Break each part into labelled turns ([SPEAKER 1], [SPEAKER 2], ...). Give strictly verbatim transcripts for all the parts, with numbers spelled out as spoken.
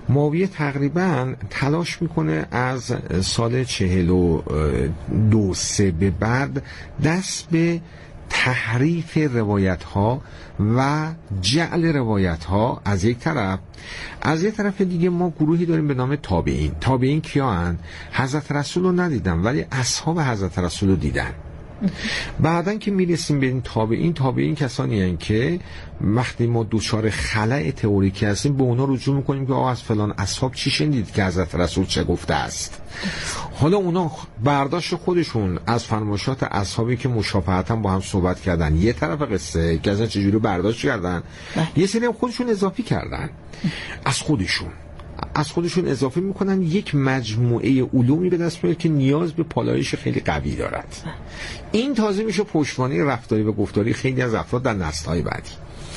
[SPEAKER 1] معاویه تقریبا تلاش میکنه از سال چهل و دو سه به بعد دست به تحریف روایت ها و جعل روایت ها از یک طرف، از یک طرف دیگه ما گروهی داریم به نام تابعین. تابعین کیا هن؟ حضرت رسول رو ندیدن ولی اصحاب حضرت رسول رو دیدن. بعدن که میرسیم به این تابعین، تابعین کسانی هستند که وقتی ما دوچار خلأ تئوریکی هستیم به اونا رجوع میکنیم که آقا از فلان اصحاب چی شنیدید که حضرت رسول چه گفته است. حالا اونا برداشت خودشون از فرمایشات اصحابی که مشافهتاً با هم صحبت کردن یه طرف قصه که اصلا چجوری برداشت کردن، یه سری هم خودشون اضافی کردن از خودشون از خودشون اضافه میکنن یک مجموعه علومی به دست میاد که نیاز به پالایش خیلی قوی دارد. این تازه میشه پشتوانه رفتاری و گفتاری خیلی از افراد در نسل‌های بعدی.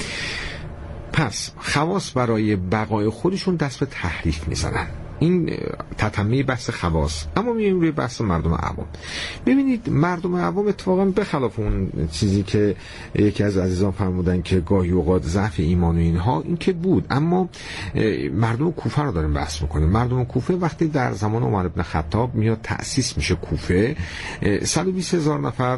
[SPEAKER 1] پس خواص برای بقای خودشون دست به تحریف میزنن. این تتمه بحث خواص. اما میایم روی بحث مردم عوام. ببینید مردم عوام اتفاقا به خلاف اون چیزی که یکی از عزیزان فرمودن که گاهی اوقات ضعف ایمان و اینها این که بود، اما مردم کوفه رو داریم بحث میکنیم. مردم کوفه وقتی در زمان عمر بن خطاب میاد تأسیس میشه کوفه، صد و بیست هزار نفر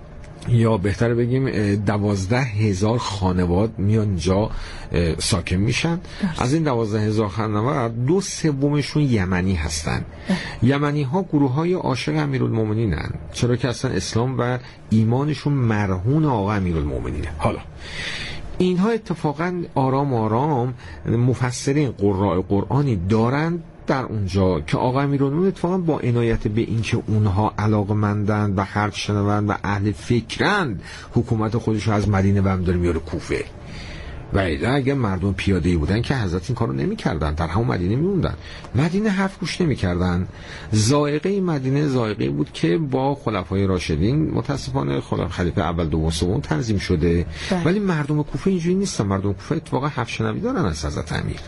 [SPEAKER 1] یا بهتر بگیم دوازده هزار خانواد میان اینجا ساکن میشن. از این دوازده هزار خانواد دو سومشون یمنی هستن. یمنی ها گروه های عاشق امیرالمومنینن، چرا که اصلا اسلام و ایمانشون مرهون آقا امیرالمومنینه. حالا اینها اتفاقا آرام آرام مفسرین قراء قرآنی دارند در اونجا که آقا امیرالمومنین اتفاقا با عنایت به اینکه اونها علاقه‌مندند و حرف شنوند و اهل فکرند حکومت خودش رو از مدینه برمی داره میاره کوفه. و اگر مردم پیاده‌ای بودن که حضرت این کارو نمی‌کردن، در همون مدینه میموندن. مدینه حرف گوش نمی‌کردن. ذائقه مدینه ذائقه بود که با خلفای راشدین متأسفانه خلیفه اول دوم سوم تنظیم شده. ده. ولی مردم کوفه اینجوری نیستن. مردم کوفه اتفاقا حرف شنوی دارن از حضرت امیر.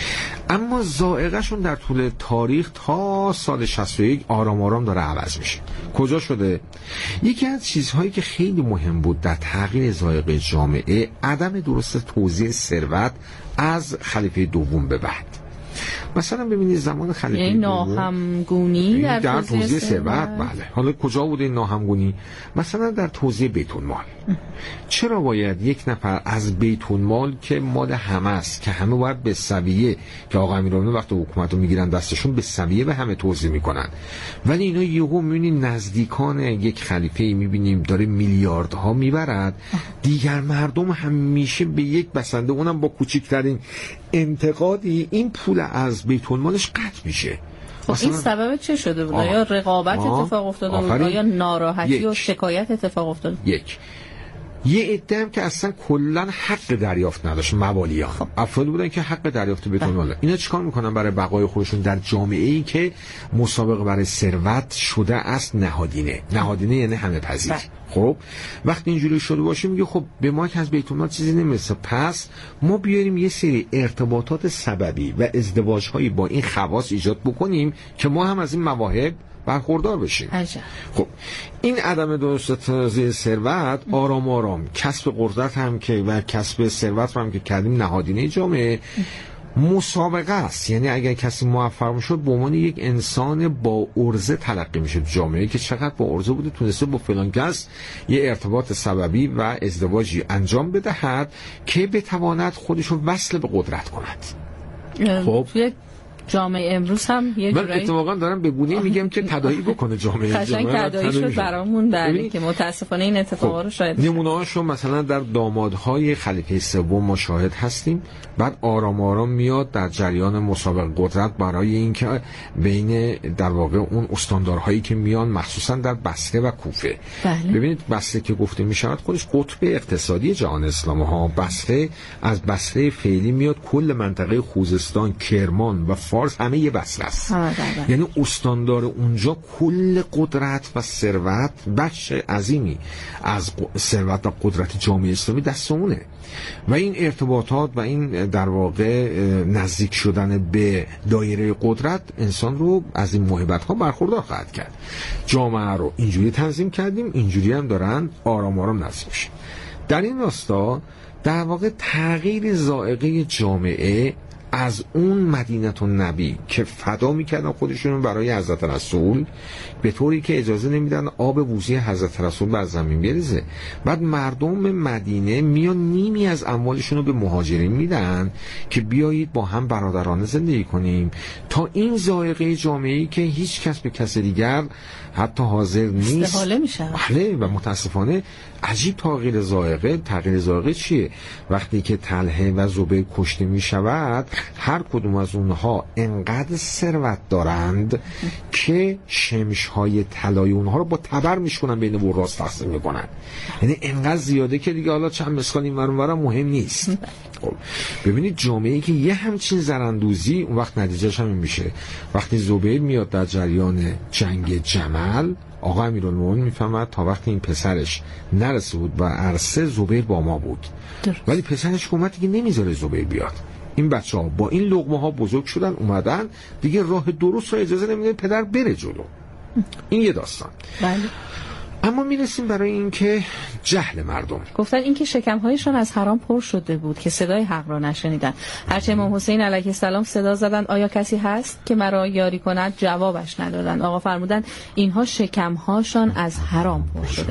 [SPEAKER 1] اما ذائقه‌شون در طول تاریخ تا سال شصت و یک آرام آرام داره عوض میشه. کجا شده؟ یکی از چیزهایی که خیلی مهم بود در تغییر ذائقه جامعه عدم درست توزیع ثروت از خلیفه دوم به بعد. مثلا ببینید زمان خلیفه
[SPEAKER 2] یعنی ناهمگونی در,
[SPEAKER 1] در توزیع ثروت. بله. حالا کجا بوده این ناهمگونی؟ مثلا در توزیع بیت المال. چرا باید یک نفر از بیت المال که مال همه است، که همه باید به سویه، که آقا امیرالمومنین وقتی حکومت رو میگیرن دستشون به سویه به همه توزیع میکنن، ولی اینا یهو میبینیم نزدیکان یک خلیفه میبینیم داره میلیاردها میبرد، دیگر مردم همیشه به یک بسنده، اونم با کوچکترین انتقادی، این پول از بیت المالش قطع میشه.
[SPEAKER 2] این سبب چه شده بود؟ یا رقابت اتفاق افتاده بود یا ناراحتی یک. و شکایت اتفاق افتاده؟
[SPEAKER 1] یک یه عده هم که اصلا کلا حق دریافت نداشت، موالیان خب. افرادی بودن که حق دریافت بیت المال. اینا چیکار میکنن برای بقای خودشون در جامعه‌ای که مسابقه برای ثروت شده است نهادینه؟ نهادینه یعنی همه پذیر. خب وقتی اینجوری شده باشه میگه خب به ما که از بیت المال چیزی نمیرسه، پس ما بیاریم یه سری ارتباطات سببی و ازدواج‌هایی با این خواص ایجاد بکنیم که ما هم از این مواهب برخوردار بشیم.
[SPEAKER 2] عجب.
[SPEAKER 1] خب این عدم درست توزیع ثروت آرام آرام کسب قدرت هم که و کسب ثروت هم که کردیم نهادینه جامعه مسابقه است. یعنی اگر کسی موفق میشد به عنوان یک انسان با عرضه تلقی میشه جامعه که چقدر با عرضه بوده، تونسته با فلان کس یه ارتباط سببی و ازدواجی انجام بدهد که بتواند خودش رو وصل به قدرت کند.
[SPEAKER 2] خب جامعه امروز هم یه جورایی
[SPEAKER 1] من اتفاقا دارم به گونه‌ای میگم که تداعی بکنه جامعه.
[SPEAKER 2] قشنگ تداعی شد برامون، بله، که متاسفانه این اتفاقا رو شاهد
[SPEAKER 1] نمونه‌هاشو مثلا در دامادهای خلیفه سوم ما شاهد هستیم. بعد آرام آرام میاد در جریان مسابقه قدرت برای اینکه بین در واقع اون استاندارهایی که میان مخصوصا در بصره و کوفه.
[SPEAKER 2] بله.
[SPEAKER 1] ببینید بصره که گفته میشود خودش قطب اقتصادی جهان اسلام ها. بصره از بصره فعلی میاد کل منطقه خوزستان، کرمان و فارس همه یه بصره است. یعنی استاندار اونجا کل قدرت و ثروت، بخش عظیمی از ثروت و قدرت جامعه اسلامی دست اونه و این ارتباطات و این در واقع نزدیک شدن به دایره قدرت انسان رو از این موهبت ها برخوردار خواهد کرد. جامعه رو اینجوری تنظیم کردیم، اینجوری هم دارن آرام آرام نزدیک میشن. در این راستا در واقع تغییر ذائقه جامعه از اون مدینه النبی که فدا میکردن خودشون برای حضرت رسول، به طوری که اجازه نمیدن آب وضوی حضرت رسول بر زمین بریزه. بعد مردم مدینه میان نیمی از اموالشون رو به مهاجرین میدن که بیایید با هم برادرانه زندگی کنیم، تا این ذائقه جامعه‌ای که هیچ کس به کس دیگر حتی حاضر نیست
[SPEAKER 2] استحاله میشه.
[SPEAKER 1] بله، و متاسفانه عجیب تغییر ذائقه. تغییر ذائقه چیه؟ وقتی که طلحه و زبیر کشته میشود، هر کدوم از اونها انقدر ثروت دارند که شمش‌های طلای اونها رو با تبر میشکنن، بین وراث تقسیم میکنن. یعنی انقدر زیاده که دیگه حالا چند مسکال این ور اونورم مهم نیست. خب ببینید جامعه‌ای که یه همچین زرندوزی، اون وقت نتیجهش همین میشه. وقتی زبیر میاد در جریان جنگ جمل، آقا امیرالمومنین میفهمد تا وقتی این پسرش نرسه بود و عرصه، زبیر با ما بود. درست. ولی پسرش اومد دیگه نمیذاره زبیر بیاد. این بچه ها با این لقمه ها بزرگ شدن، اومدن دیگه راه درست رو اجازه نمیده پدر بره جلو. این یه داستان.
[SPEAKER 2] بله.
[SPEAKER 1] اما میرسیم برای اینکه جهل مردم،
[SPEAKER 2] گفتن اینکه شکم‌هایشان از حرام پر شده بود که صدای حق را نشنیدن. هرچه امام حسین علیه السلام صدا زدند آیا کسی هست که مرا یاری کند، جوابش ندادند. آقا فرمودن اینها شکم‌هاشان از حرام پر شده.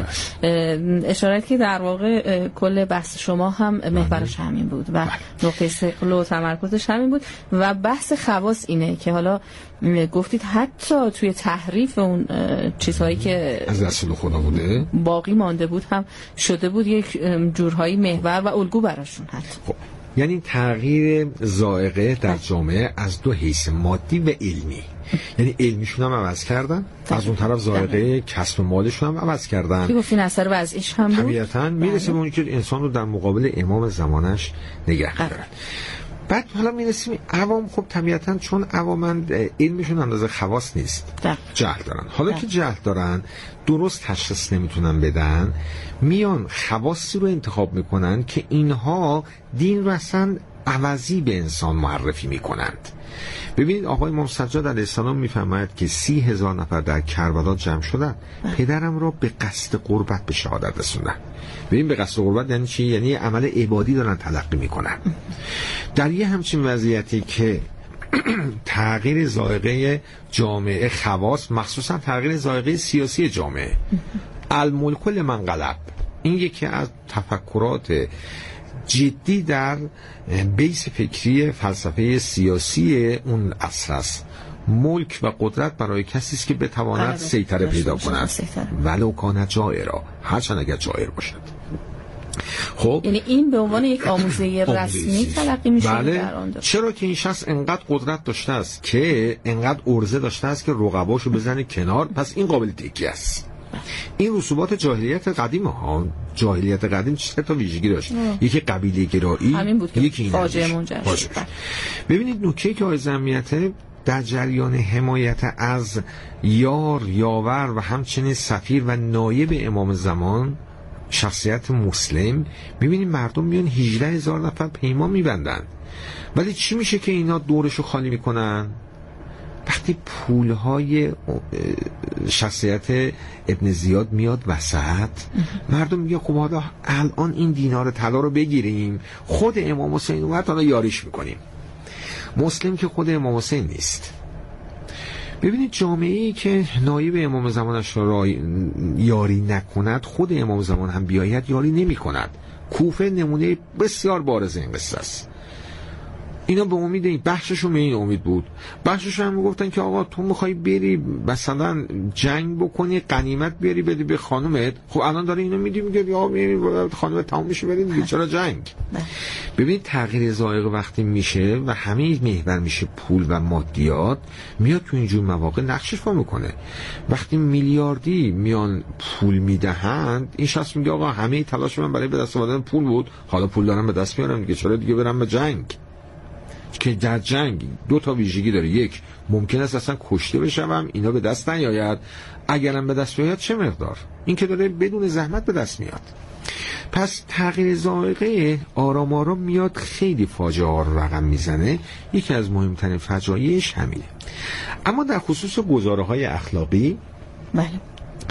[SPEAKER 2] اشاره که در واقع کل بحث شما هم محورش همین بود و نقطه استقلال و تمرکزش همین بود و بحث خواص اینه که حالا گفتید حتی توی تحریف اون چیزهایی که
[SPEAKER 1] از رسول خدا بوده
[SPEAKER 2] باقی مانده بود هم شده بود یک جورهایی محور و الگو براشون هست.
[SPEAKER 1] خب یعنی تغییر ذائقه در جامعه از دو حیث، مادی و علمی. یعنی علمیشون هم عوض کردن، از اون طرف ذائقه کسب مالشون هم عوض کردن.
[SPEAKER 2] که گفتین اثر وضعیش هم بود.
[SPEAKER 1] طبیعتاً میرسه به اونی که انسان رو در مقابل امام زمانش نگه دارن. بعد حالا میرسیم عوام. خب طبیعتاً چون عوامند علمشون اندازه خواص نیست، ده. جهل دارن. حالا ده. که جهل دارن، درست تشخیص نمیتونن بدن، میان خواصی رو انتخاب میکنن که اینها دین رو اصلا عوضی به انسان معرفی میکنند. ببینید آقای امام سجاد علیه السلام میفرماید که سی هزار نفر در کربلا جمع شدن، پدرم را به قصد قربت به شهادت رسوندن. ببین به قصد قربت یعنی چی؟ یعنی عمل عبادی دارن تلقی میکنن. در یه همچین وضعیتی که تغییر ذائقه جامعه خواص، مخصوصا تغییر ذائقه سیاسی جامعه، الملک لمن غلب، این یکی از تفکرات جدی در بیس فکری فلسفه سیاسی اون عصر است. ملک و قدرت برای کسی است که بتواند سیطره پیدا کند، ولو کان جائرا، هرچند اگر جائر باشد. خب
[SPEAKER 2] یعنی این به عنوان یک آموزه رسمی تلقی میشه.
[SPEAKER 1] بله. در آن چرا که این شخص انقدر قدرت داشته است که انقدر ارزه داشته است که رقباشو بزنه کنار، پس این قابل تکیه است. این رسوبات جاهلیت قدیم ها. جاهلیت قدیم چه تا ویژگی داشت؟ اه. یکی قبیله گرایی، یکی
[SPEAKER 2] فاجعه منجر شد.
[SPEAKER 1] ببینید نکته که آیزمیت در جریان حمایت از یار، یاور و همچنین سفیر و نایب امام زمان، شخصیت مسلم، میبینید مردم میان هجده هزار نفر پیمان میبندن. ولی چی میشه که اینا دورشو خالی میکنن؟ وقتی پولهای شخصیت ابن زیاد میاد وسط، مردم میگه خب حالا الان این دینار طلا رو بگیریم، خود امام حسین اومد حالا یاریش میکنیم. مسلم که خود امام حسین نیست. ببینید جامعه‌ای که نایب امام زمانش را یاری نکند، خود امام زمان هم بیاید یاری نمی کند. کوفه نمونه بسیار بارز این قصه است. اینا به امید این بخششون به این امید بود. بخششون هم میگفتن که آقا تو میخوای بری مثلا جنگ بکنی، غنیمت بیاری بدی به خانومت. خب الان داره اینو میدی میگه یا خانومت تموم میشه بریم دیگه، چرا جنگ؟ ببینید تغییر ذائقه وقتی میشه و همه محور میشه پول و مادیات، میاد تو اینجور مواقع نقش ایفا میکنه. وقتی میلیاردی میان پول میدهند، این شخص میگه آقا همه تلاش من برای به دست آوردن پول بود، حالا پول دارم به دست میارم دیگه، چرا دیگه برم به جنگ؟ که در جنگ دو تا ویژگی داره. یک، ممکن است اصلا کشته بشم، اینا به دست نیاید. اگرم به دست بیاید چه مقدار؟ این که داره بدون زحمت به دست میاد. پس تغییر ذائقه آرام آرام میاد خیلی فاجعه ها رو رقم میزنه. یکی از مهمترین فجایعش همینه. اما در خصوص گزاره های اخلاقی،
[SPEAKER 2] بله،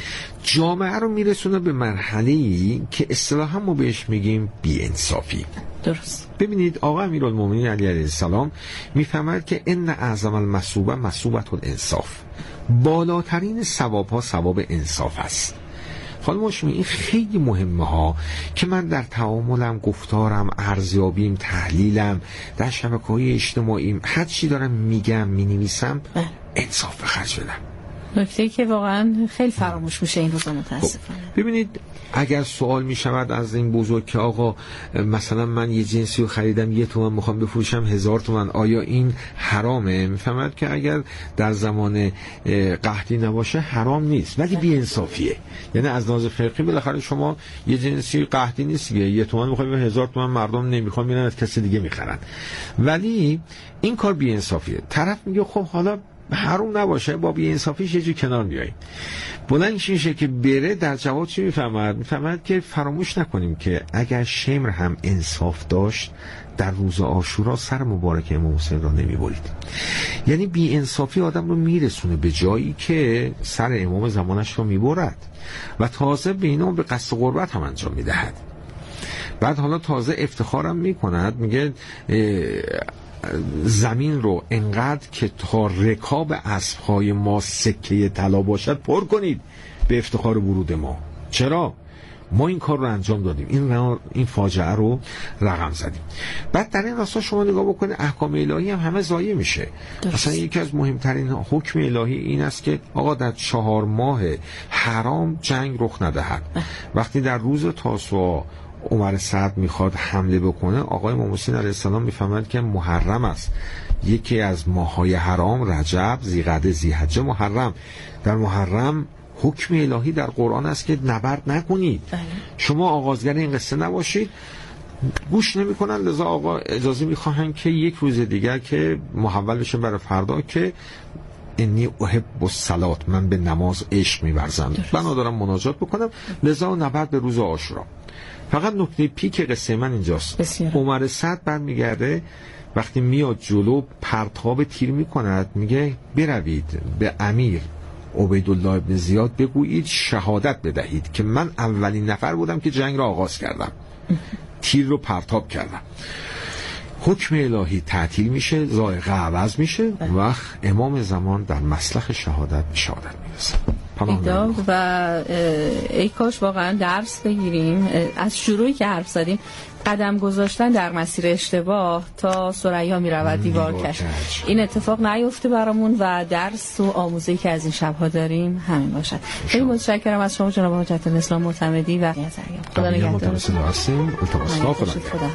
[SPEAKER 1] جامعه رو میرسونه به مرحله‌ای که اصطلاحاً ما بهش میگیم بی‌انصافی.
[SPEAKER 2] درست.
[SPEAKER 1] ببینید آقا امیرالمومنین علی علیه السلام میفهمد که ان اعظم المثوبه مثوبة الانصاف، بالاترین ثواب ها ثواب انصاف است. خانم هاشمی این خیلی مهمه ها که من در تعاملم، گفتارم، ارزیابیم، تحلیلم، در شبکه‌های اجتماعیم، هر چی دارم میگم مینویسم انصاف به خرج بدم.
[SPEAKER 2] نکته‌ای که واقعا خیلی فراموش میشه این روزا متاسفانه.
[SPEAKER 1] ببینید اگر سوال میشود از این بزرگ که آقا مثلا من یه جنسی رو خریدم یه تومن میخوام بفروشم هزار تومن، آیا این حرامه؟ میفهمد که اگر در زمان قحطی نباشه حرام نیست، ولی بی انصافیه. یعنی از لحاظ فقهی بالاخره شما یه جنسی قحطی نیست که یه تومن میخوای به هزار تومن مردم نمیخوان میرن از کسی دیگه میخرن، ولی این کار بی انصافیه. طرف میگه خب حالا حرام نباشه با بی انصافیش یه جو کنار بیاییم. بلند میشه که بره در جواب چی میفهمد؟ میفهمد که فراموش نکنیم که اگر شمر هم انصاف داشت در روز عاشورا سر مبارک امام حسین را نمیبرید. یعنی بی انصافی آدم رو میرسونه به جایی که سر امام زمانش رو میبرد و تازه به اینا به قصد قربت هم انجام میدهد. بعد حالا تازه افتخارم میکند، میگه زمین رو انقدر که تا رکاب اسب‌های ما سکه طلا باشد پر کنید به افتخار ورود ما. چرا؟ ما این کار رو انجام دادیم، این این فاجعه رو رقم زدیم. بعد در این راستا شما نگاه بکنید احکام الهی هم همه ضایع میشه. مثلا یکی از مهمترین حکم الهی این است که آقا در چهار ماه حرام جنگ رخ ندهد. وقتی در روز تاسوعا عمر سعد میخواد حمله بکنه، آقای امام حسین علیه السلام میفهمد که محرم است، یکی از ماههای حرام رجب، ذیقعده، ذیحجه، محرم. در محرم حکم الهی در قرآن است که نبرد نکنید. بله. شما آغازگر این قصه نباشید. گوش نمیکنن، لذا آقا اجازه میخواهن که یک روز دیگر که محول بشه برای فردا که انی احب الصلات، من به نماز عشق می‌ورزم، بنا دارم مناجات بکنم، لذا نبرد به روز عاشورا. فقط نکته پیک قصه من اینجاست. بسیار. عمر سعد برمیگرده وقتی میاد جلو پرتاب تیر میکند، میگه بروید به امیر عبیدالله ابن زیاد بگویید شهادت بدهید که من اولین نفر بودم که جنگ را آغاز کردم، تیر رو پرتاب کردم. حکم الهی تعطیل میشه، ذائقه عوض میشه و امام زمان در مسلخ شهادت به شهادت میرسه.
[SPEAKER 2] و ای کاش واقعا درس بگیریم از شروعی که حرف زدیم، قدم گذاشتن در مسیر اشتباه تا ثریا میرود دیوار کش، این اتفاق نیفته برامون و درس و آموزه‌ای که از این شبها داریم همین باشد. خیلی متشکرم از شما جناب حجت الاسلام معتمدی و خدا نگهدار. خدا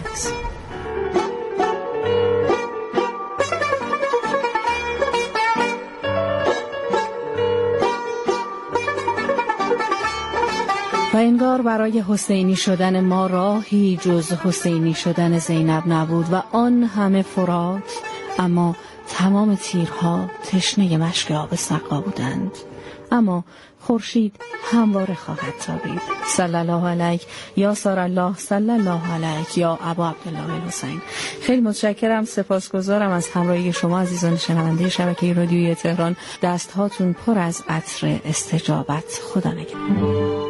[SPEAKER 2] و انگار برای حسینی شدن ما راهی جز حسینی شدن زینب نبود و آن همه فرات، اما تمام تیرها تشنه مشک آب سقا بودند. اما خورشید همواره خواهد تابید. صلی الله علیک یا سار الله، صلی الله علیک یا ابا عبدالله الحسین. خیلی متشکرم، سپاسگزارم از همراهی شما عزیزان شنونده شبکه رادیویی تهران. دست هاتون پر از عطر استجابت. خدا نگهدار.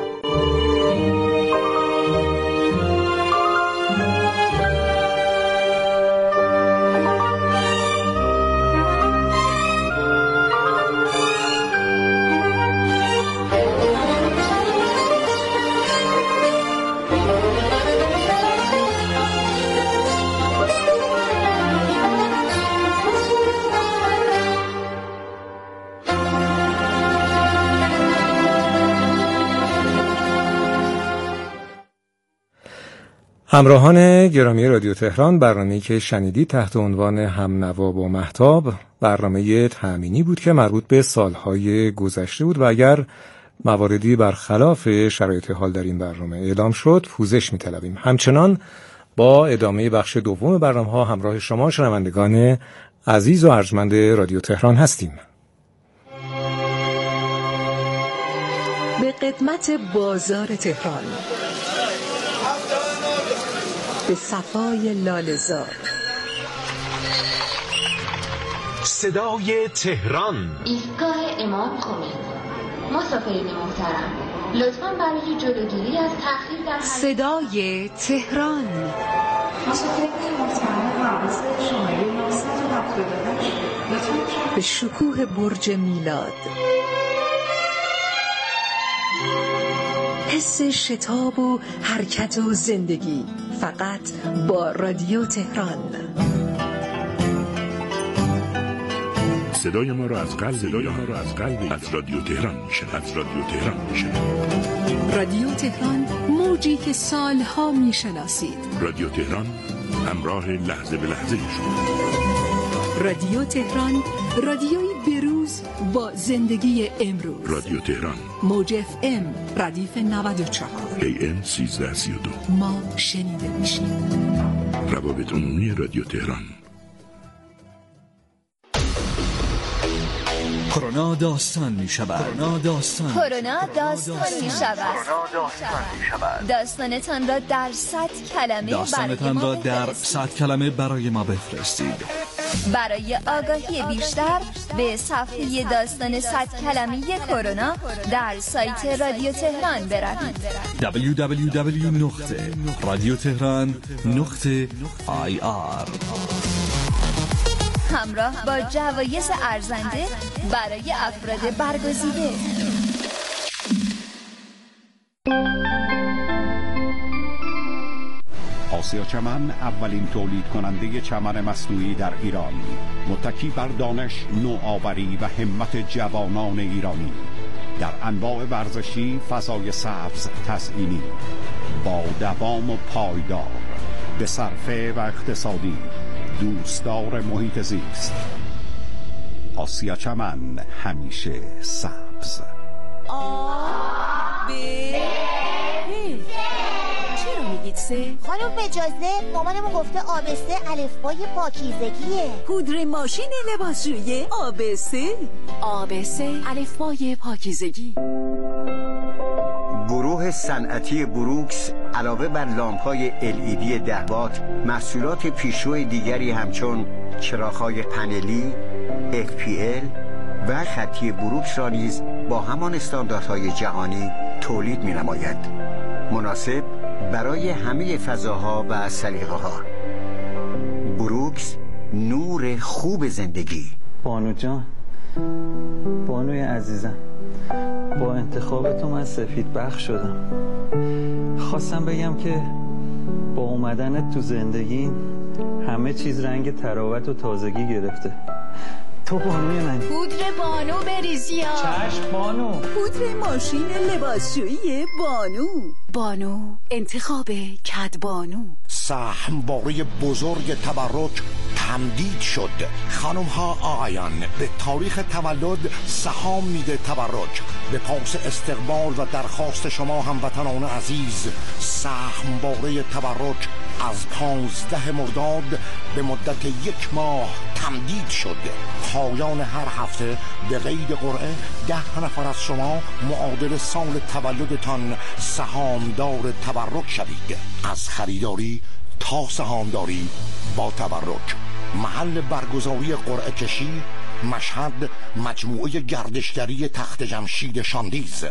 [SPEAKER 3] همراهان گرامی رادیو تهران، برنامه‌ای که شنیدید تحت عنوان هم نوا با مهتاب برنامه تأمینی بود که مربوط به سالهای گذشته بود و اگر مواردی برخلاف شرایط حال در این برنامه اعلام شد پوزش می‌طلبیم. همچنان با ادامه بخش دوم برنامه‌ها همراه شما شنوندگان عزیز و ارجمند رادیو تهران هستیم.
[SPEAKER 4] به قدمت بازار تهران، به صفای لاله‌زار،
[SPEAKER 5] صدای تهران،
[SPEAKER 6] ایستگاه امام خمینی. مسافرین محترم،
[SPEAKER 5] لطفاً برای جلوگیری از تأخیر در
[SPEAKER 4] صدای تهران. به شکوه برج میلاد، حس شتاب و حرکت و زندگی، فقط با رادیو تهران.
[SPEAKER 6] صدای ما را از قلب صدای ما را از قلب از رادیو تهران میشنوید. از رادیو تهران میشنوید.
[SPEAKER 4] رادیو تهران، موجی که سالها میشناسید.
[SPEAKER 6] رادیو تهران، همراه لحظه به لحظه شما.
[SPEAKER 4] رادیو تهران، رادیوی بروز با زندگی امروز.
[SPEAKER 6] رادیو تهران،
[SPEAKER 4] موج اف ام ردیف نود و چهار،
[SPEAKER 6] ای ام سیزده سی و دو.
[SPEAKER 4] ما شنیده میشیم.
[SPEAKER 6] روابط عمومی رادیو تهران.
[SPEAKER 7] کرونا داستان می شود. کرونا داستان
[SPEAKER 8] کرونا داستان می شود. داستانتان را در صد کلمه
[SPEAKER 7] داستانتان را در صد کلمه برای ما بفرستید.
[SPEAKER 8] برای آگاهی بیشتر به صفحه داستان صد کلمه کرونا در سایت رادیو تهران بروید.
[SPEAKER 7] دبلیو دبلیو دبلیو نقطه رادیو تهران نقطه آی آر.
[SPEAKER 8] همراه با جوایز ارزنده برای افراد برگزیده.
[SPEAKER 9] آسیا چمن، اولین تولید کننده چمن مصنوعی در ایران، متکی بر دانش، نوآوری و همت جوانان ایرانی در انواع ورزشی، فضای سبز تزئینی با دوام و پایدار، به صرفه و اقتصادی، دوستدار محیط زیست. آسیا چمن، همیشه سبز.
[SPEAKER 10] آ ب چرا میگید سه؟
[SPEAKER 11] خانم بجازه، مامانمون گفته آبسه الفبای پاکیزگیه.
[SPEAKER 10] پودر ماشین لباسشویی آبسه. آبسه الفبای پاکیزگی.
[SPEAKER 12] گروه صنعتی بروکس علاوه بر لامپ‌های ال ای دی ده وات، محصولات پیشرو دیگری همچون چراغ‌های پنلی، اف پی ال و خطی بروکس را نیز با همان استانداردهای جهانی تولید می‌نماید. مناسب برای همه فضاها و سلیقه‌ها. بروکس، نور خوب زندگی.
[SPEAKER 13] بانو جان، بانوی عزیزم، با انتخاب تو من سفید بخش شدم. خواستم بگم که با اومدنت تو زندگی همه چیز رنگ تراوت و تازگی گرفته. تو بانوی من.
[SPEAKER 10] پودر بانو بریزیا.
[SPEAKER 13] چشم بانو.
[SPEAKER 10] پودر ماشین لباسشویی بانو. بانو، انتخاب کد بانو.
[SPEAKER 14] سهم باره بزرگ تبرک تمدید شد. خانم ها آقایان، به تاریخ تولد سهام میده تبرک. به پاس استقبال و درخواست شما هموطنان عزیز، سهم باره تبرک از پانزده مرداد به مدت یک ماه تمدید شد. پایان هر هفته به قید قرعه ده نفر از شما معادل سال تولدتان سهامدار تبرک شوید. از خریداری تا سهامداری با تبرک. محل برگزاری قرعه کشی مشهد، مجموعه گردشگری تخت جمشید شاندیز.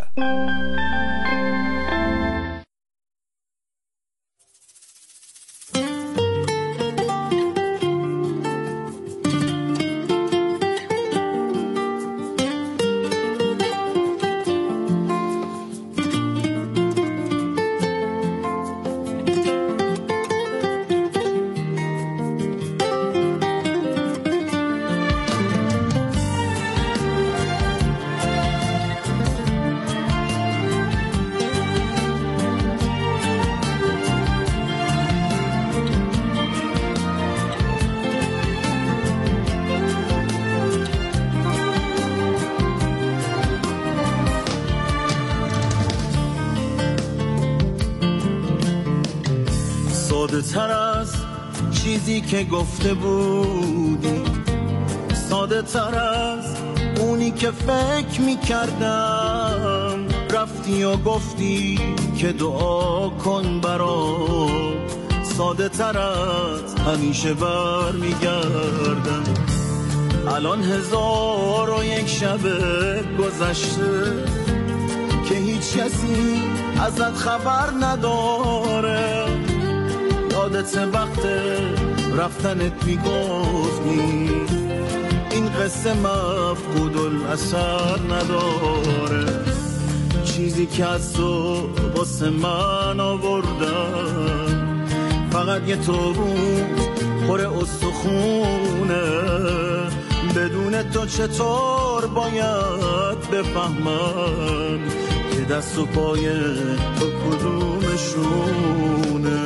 [SPEAKER 15] ساده تر از چیزی که گفته بودی، ساده تر از اونی که فکر می کردم. رفتی و گفتی که دعا کن برام، ساده تر از همیشه بر می گردم. الان هزار و یک شب گذشته که هیچ کسی ازت خبر نداره. یادت وقت رفتنت میگفتی این قصه مفقود الاثر نداره. چیزی که از تو واسه من آوردم فقط یه تابوت پر استخونه. بدون تو چطور باید بفهمم که دست و پای تو کدومشونه.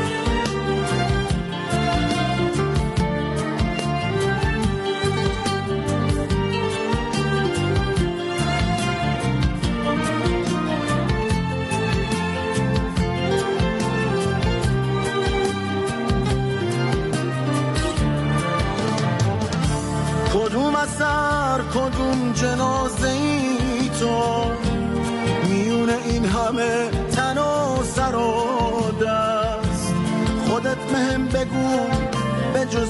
[SPEAKER 15] کدوم اثر کدوم جنازه ای تو میون این همه تن و سر و دست. خودت مهم بگو به جز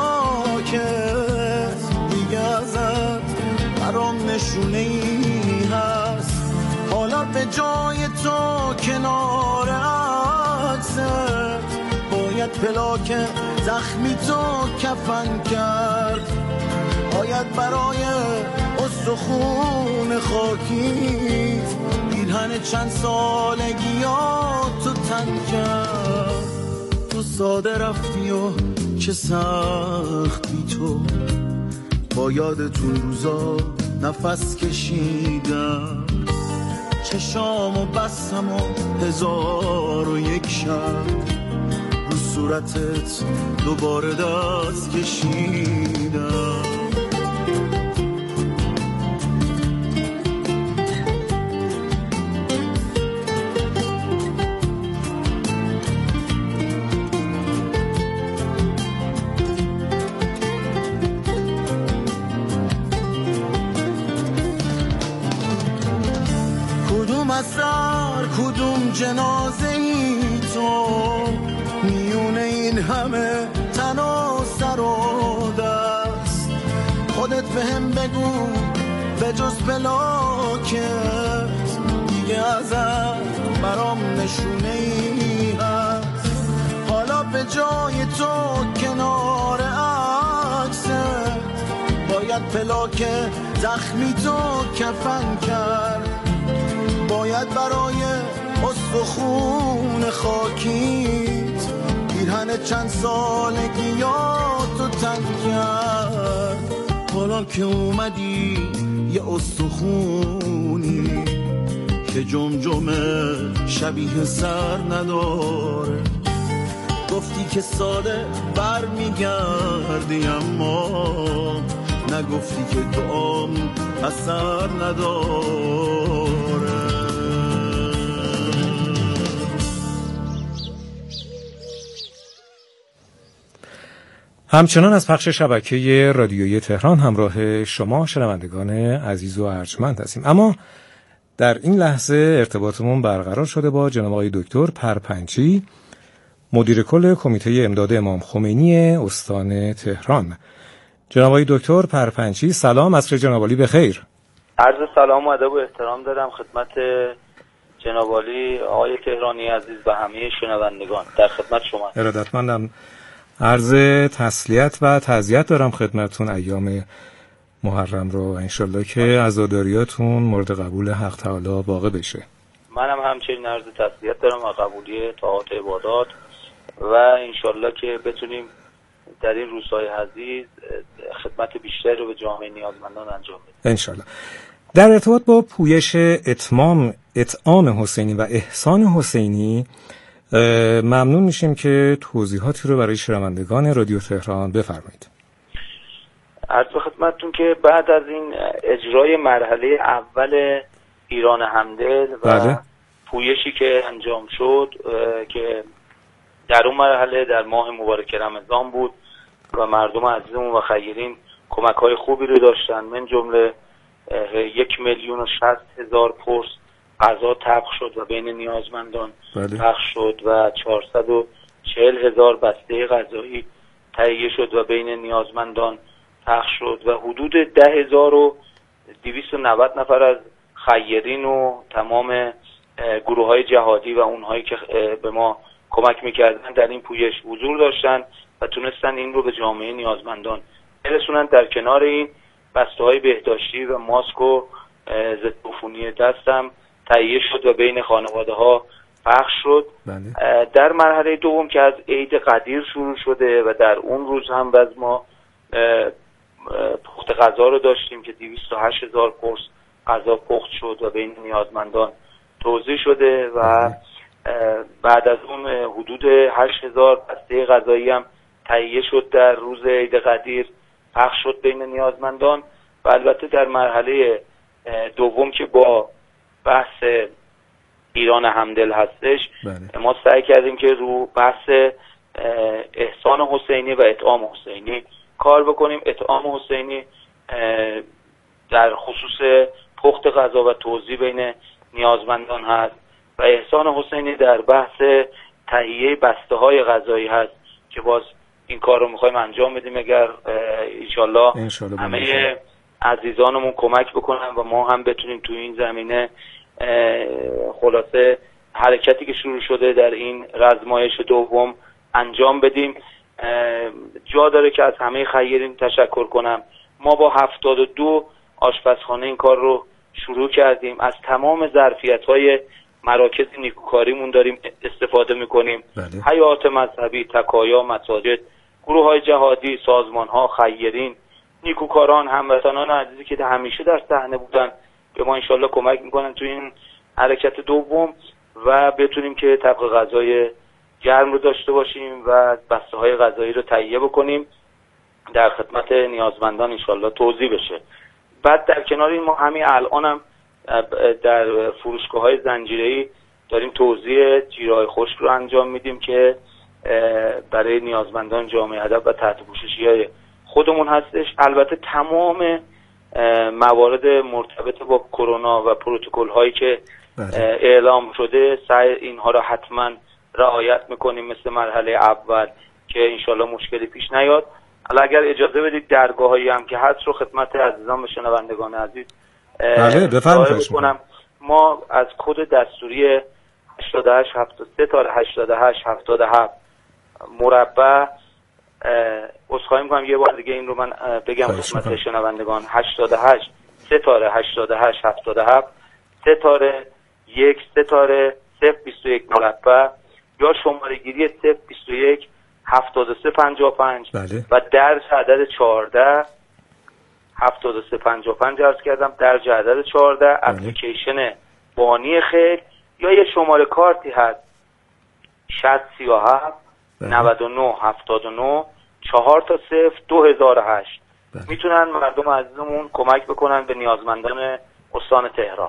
[SPEAKER 15] فلاکت دیگه ازت برام نشونه ای هست. حالا به جای تو کنار عکست باید پلاک زخمی تو کفن کرد. باید برای استخون خاکی پیرهن چند سالگیاتو تن کرد. تو ساده رفتی و چه سخت بی تو با یادتون روزا نفس کشیدم. چشامو بستم و هزار و یک شب رو صورتت دوباره دست کشیدم. اثر کدوم جنازه ای تو میون این همه تن و سر و دست. خودت بهم بگو به جز پلاکت دیگه ازت برام نشونه ای هست. حالا به جای تو کنار عکست باید پلاک زخمی تو کفن کرد. باید برای استخون خاکیت پیرهن چند سالگیاتو تن کرد. حالا که اومدی یه استخونی که جمجمه شبیه سر نداره. گفتی که ساده بر میگردی اما نگفتی که دعام اثر نداره.
[SPEAKER 3] همچنان از پخش شبکه رادیویی تهران همراه شما شنوندگان عزیز و ارجمند هستیم. اما در این لحظه ارتباطمون برقرار شده با جناب آقای دکتر پرپنچی، مدیر کل کمیته امداد امام خمینی استان تهران. جناب آقای دکتر پرپنچی سلام، عصر جناب عالی بخیر.
[SPEAKER 16] عرض سلام و ادب و احترام دارم خدمت جناب عالی آقای تهرانی عزیز و همه شنوندگان. در خدمت شما.
[SPEAKER 3] ارادتمندم. عرض تسلیت و تعزیت دارم خدمتتون ایام محرم رو، انشالله که عزاداریاتون مورد قبول حق تعالی واقع بشه.
[SPEAKER 16] منم همچنین عرض تسلیت دارم و قبولی طاعات عبادات و انشالله که بتونیم در این روزهای عزیز خدمت بیشتری رو به جامعه نیازمندان انجام بدیم
[SPEAKER 3] انشالله. در ارتباط با پویش اتمام اطعام حسینی و احسان حسینی ممنون میشیم که توضیحاتی رو برای شنوندگان رادیو تهران بفرمایید.
[SPEAKER 16] عرض خدمتتون که بعد از این اجرای مرحله اول ایران همدل و
[SPEAKER 3] بله.
[SPEAKER 16] پویشی که انجام شد که در اون مرحله در ماه مبارک رمضان بود و مردم عزیزمون و خیرین کمک‌های خوبی رو داشتن، من جمله یک میلیون و شصت هزار پرس غذا طبخ شد و بین نیازمندان
[SPEAKER 3] بله.
[SPEAKER 16] پخش شد و چهارصد و چهل هزار بسته غذایی تهیه شد و بین نیازمندان پخش شد و حدود ده هزار و دویست و نود نفر از خیرین و تمام گروه های جهادی و اونهایی که به ما کمک میکردن در این پویش حضور داشتن و تونستن این رو به جامعه نیازمندان برسونن. در کنار این بسته های بهداشتی و ماسک و ضد عفونی دستم تهیه شد و بین خانواده ها پخش شد. بله. در مرحله دوم که از عید قدیر شروع شده و در اون روز هم باز ما پخت غذا رو داشتیم که دویست و هشت هزار قرص غذا پخت شد و بین نیازمندان توزیع شده و بعد از اون حدود هشت هزار بسته غذایی هم تهیه شد در روز عید قدیر پخش شد بین نیازمندان. و البته در مرحله دوم که با بحث ایران همدل هستش، بله. ما سعی کردیم که رو بحث احسان حسینی و اطعام حسینی کار بکنیم. اطعام حسینی در خصوص پخت غذا و توزیع بین نیازمندان هست و احسان حسینی در بحث تهیه بسته های غذایی هست که باز این کار رو میخوایم انجام بدیم اگر انشالله همه عزیزانمون کمک بکنن و ما هم بتونیم توی این زمینه خلاصه حرکتی که شروع شده در این رزمایش دوم انجام بدیم. جا داره که از همه خیرین تشکر کنم. ما با هفتاد و دو آشپزخانه این کار رو شروع کردیم. از تمام ظرفیت‌های مراکز نیکوکاریمون داریم استفاده میکنیم. بله. حیات مذهبی، تکایا، مساجد، گروه‌های جهادی، سازمان‌ها، خیرین، نیکوکاران، هموطنان عزیزی که همیشه در صحنه بودن به ما انشالله کمک میکنن توی این حرکت دوم و بتونیم که طبق غذای گرم رو داشته باشیم و بسته های غذایی رو تهیه بکنیم در خدمت نیازمندان انشالله توزیع بشه. بعد در کنار این ما همین الان هم در فروشگاه های زنجیره‌ای داریم توزیع جیره‌های خشک رو انجام میدیم که برای نیازمندان جامعه ادب و تحت پوششی های خودمون هستش. البته تمام موارد مرتبط با کرونا و پروتکل هایی که اعلام شده سعی اینها را حتما رعایت میکنیم مثل مرحله اول که انشالله مشکلی پیش نیاد. حالا اگر اجازه بدید درگاه هایی هم که هست رو خدمت عزیزان و شنوندگان عزیز
[SPEAKER 3] بله بفرمایید.
[SPEAKER 16] ما از کد دستوری هشتاد و هشت هفتاد و سه تا هشتاد و هشت هفتاد و هفت مربع عذرخواهی می‌کنم یه بار دیگه این رو من بگم خدمت شنوندگان. هشتاد و هشت ستاره هشتاد و هشت هفتاد و هفت ستاره یک ستاره صفر بیست و یک مربع یا شماره گیری صفر بیست و یک هفتاد و سه پنجاه و پنج بله. و درج عدد چهارده هفتاد و سه پنجاه و پنج عرض کردم درج عدد چهارده بله. اپلیکیشن بانی خیر یا یه شماره کارتی هست شصت سی و هفت نود و نه هفتاد و نه چهار تا صفر دو هزار و هشت بله. میتونن مردم عزیزمون کمک بکنن به نیازمندان استان تهران.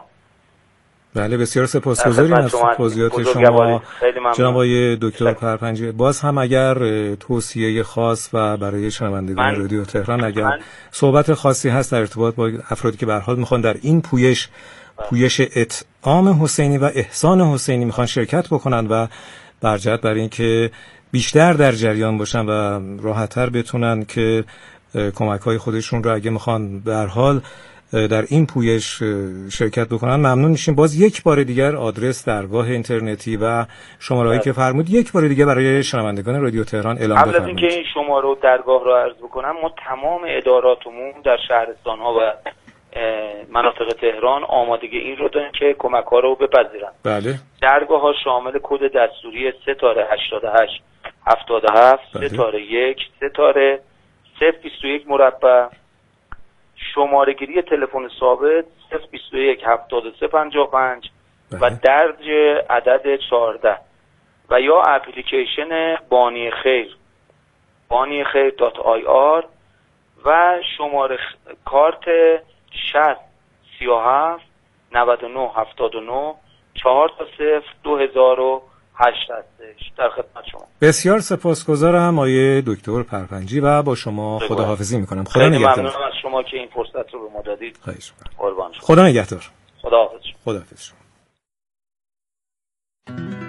[SPEAKER 3] بله بسیار سپاسگزاریم از توضیحات شما جناب آقای دکتر پرپنجی. باز هم اگر توصیه خاص و برای شنوندگان رادیو تهران اگر من صحبت خاصی هست در ارتباط با افرادی که به هر حال میخوان در این پویش پویش اطعام حسینی و احسان حسینی میخوان شرکت بکنن و برجهت برای اینکه بیشتر در جریان باشن و راحت‌تر بتونن که کمک‌های خودشون رو اگه میخوان به هر حال در این پویش شرکت بکنن ممنون میشیم. باز یک بار دیگر آدرس درگاه اینترنتی و شماره‌ای که فرمود یک بار دیگه برای شنوندگان رادیو تهران اعلام بفرمایید.
[SPEAKER 16] قبل از اینکه این شماره و درگاه رو عرض بکنم ما تمام اداراتمون در شهرستان‌ها و مناطق تهران آمادگی این رو دارن که کمک‌ها رو بپذیرن.
[SPEAKER 3] بله.
[SPEAKER 16] درگاه‌ها شامل کد دستوری ستاره هشتاد و هشت هفتاد و هفت بله. ستاره یک ستاره صفر بیست و یک مربع شماره گیری تلفن ثابت صفر بیست و یک هفتاد و سه پنجاه و پنج و درج عدد چهارده و یا اپلیکیشن بانی خیر بانی خیر دات آی آر و شماره کارت شصت سی و هفت نود و نه هفتاد و نه چهار تا صفر دو هزار و هشت هستش. در خدمت شما.
[SPEAKER 3] بسیار سپاسگزارم آقای دکتر پرپنجی و با شما خداحافظی میکنم. خدا نگهدار.
[SPEAKER 16] ممنونم از شما که این فرصت رو به ما دادید.
[SPEAKER 3] خواهش میکنم.
[SPEAKER 16] قربان شما.
[SPEAKER 3] خدا نگهدار.
[SPEAKER 16] خداحافظ.
[SPEAKER 3] خداحافظ شما.